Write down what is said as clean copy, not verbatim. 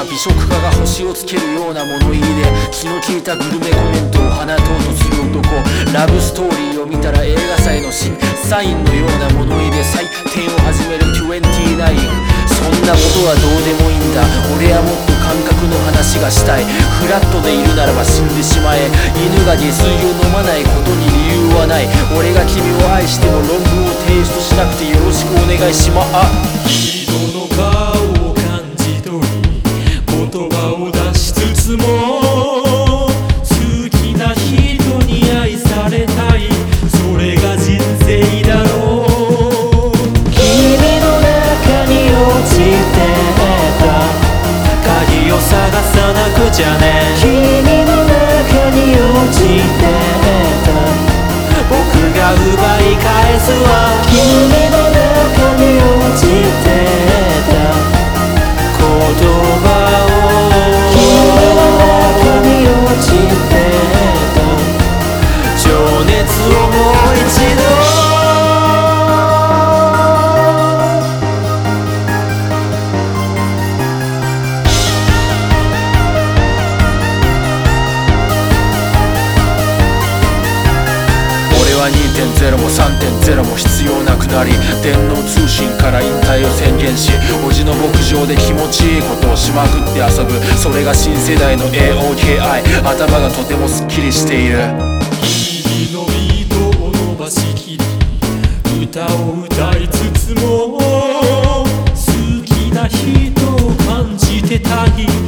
美食家が星をつけるような物言いで気の利いたグルメコメントを放とうとする男。ラブストーリーを見たら映画祭の審査員のような物言いで採点を始める29。そんなことはどうでもいいんだ。俺はもっと感覚の話がしたい。フラットでいるならば死んでしまえ。犬が下水を飲まないことに理由はない。俺が君を愛しても論文を提出しなくてよろしくお願いしま人の顔を感じ取り言葉を出しつつも好きな人に愛されたい。それが人生だろう。鍵を探さなくちゃね。 君の中に落ちてた。 僕が奪い返すわ。 君の中に落ちてた言葉を。 君の中に落ちてた情熱をもう一度。 2.0 も 3.0 も必要なくなり電脳通信から引退を宣言しおじの牧場で気持ちいいことをしまくって遊ぶ。それが新世代の AOKI。 頭がとてもすっきりしている。 日々のビートを伸ばしきり歌を歌いつつも好きな人を感じてたい。